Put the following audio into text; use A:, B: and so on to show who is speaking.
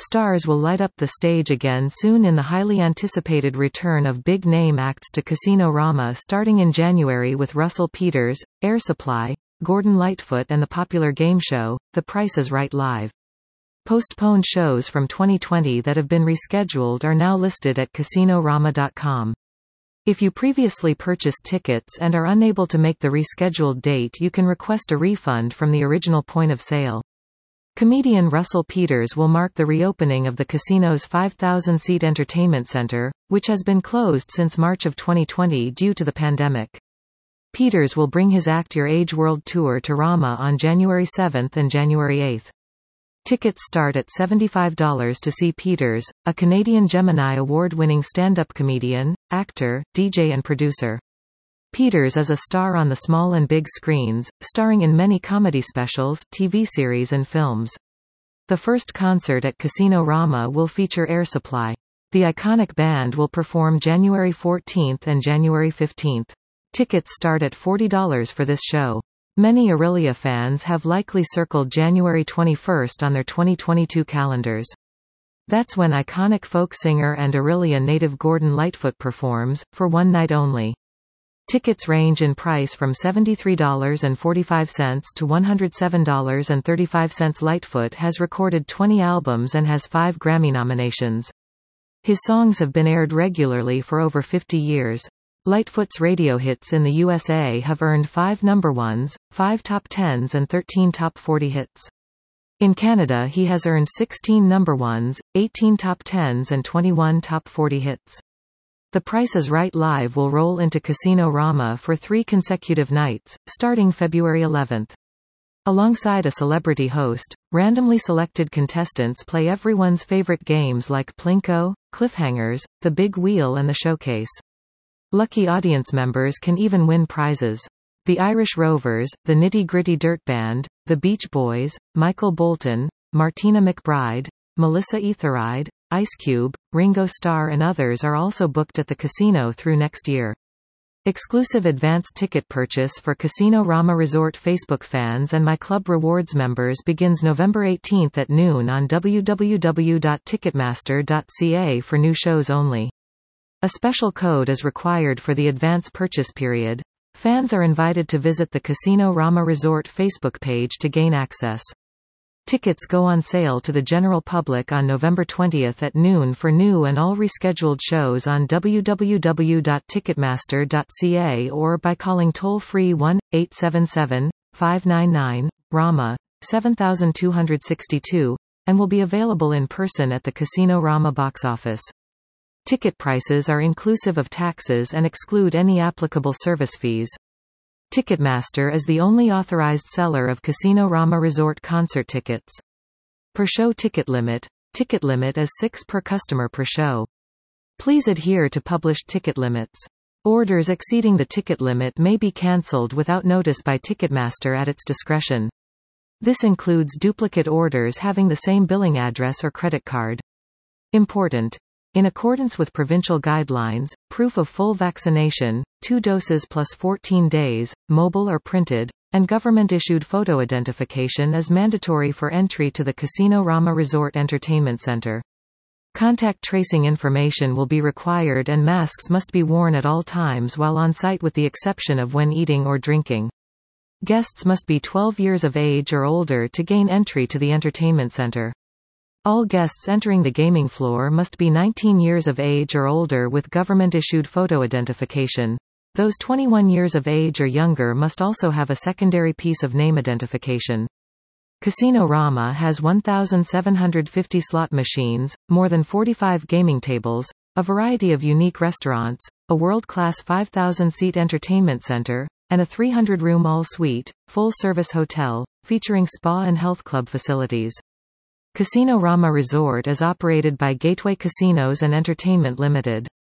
A: Stars will light up the stage again soon in the highly anticipated return of big-name acts to Casino-Rama starting in January with Russell Peters, Air Supply, Gordon Lightfoot and the popular game show, The Price is Right Live. Postponed shows from 2020 that have been rescheduled are now listed at casinorama.com. If you previously purchased tickets and are unable to make the rescheduled date, you can request a refund from the original point of sale. Comedian Russell Peters will mark the reopening of the casino's 5,000-seat entertainment center, which has been closed since March of 2020 due to the pandemic. Peters will bring his Act Your Age World Tour to Rama on January 7 and January 8. Tickets start at $75 to see Peters, a Canadian Gemini Award-winning stand-up comedian, actor, DJ and producer. Peters is a star on the small and big screens, starring in many comedy specials, TV series and films. The first concert at Casino Rama will feature Air Supply. The iconic band will perform January 14 and January 15. Tickets start at $40 for this show. Many Aurelia fans have likely circled January 21 on their 2022 calendars. That's when iconic folk singer and Aurelia native Gordon Lightfoot performs, for one night only. Tickets range in price from $73.45 to $107.35. Lightfoot has recorded 20 albums and has 5 Grammy nominations. His songs have been aired regularly for over 50 years. Lightfoot's radio hits in the USA have earned 5 number 1s, 5 top 10s and 13 top 40 hits. In Canada he has earned 16 number 1s, 18 top 10s and 21 top 40 hits. The Price is Right Live will roll into Casino Rama for 3 consecutive nights, starting February 11. Alongside a celebrity host, randomly selected contestants play everyone's favorite games like Plinko, Cliffhangers, The Big Wheel and The Showcase. Lucky audience members can even win prizes. The Irish Rovers, the Nitty Gritty Dirt Band, the Beach Boys, Michael Bolton, Martina McBride, Melissa Etheridge, Ice Cube, Ringo Starr and others are also booked at the casino through next year. Exclusive advanced ticket purchase for Casino Rama Resort Facebook fans and My Club Rewards members begins November 18 at noon on www.ticketmaster.ca for new shows only. A special code is required for the advance purchase period. Fans are invited to visit the Casino Rama Resort Facebook page to gain access. Tickets go on sale to the general public on November 20 at noon for new and all rescheduled shows on www.ticketmaster.ca or by calling toll-free 1-877-599-RAMA, 7262, and will be available in person at the Casino Rama box office. Ticket prices are inclusive of taxes and exclude any applicable service fees. Ticketmaster is the only authorized seller of Casino Rama Resort concert tickets. Per show ticket limit. Ticket limit is 6 per customer per show. Please adhere to published ticket limits. Orders exceeding the ticket limit may be cancelled without notice by Ticketmaster at its discretion. This includes duplicate orders having the same billing address or credit card. Important. In accordance with provincial guidelines, proof of full vaccination, 2 doses plus 14 days, mobile or printed, and government-issued photo identification is mandatory for entry to the Casino Rama Resort Entertainment Center. Contact tracing information will be required and masks must be worn at all times while on site with the exception of when eating or drinking. Guests must be 12 years of age or older to gain entry to the entertainment center. All guests entering the gaming floor must be 19 years of age or older with government-issued photo identification. Those 21 years of age or younger must also have a secondary piece of name identification. Casino Rama has 1,750 slot machines, more than 45 gaming tables, a variety of unique restaurants, a world-class 5,000-seat entertainment center, and a 300-room all-suite, full-service hotel, featuring spa and health club facilities. Casino Rama Resort is operated by Gateway Casinos and Entertainment Limited.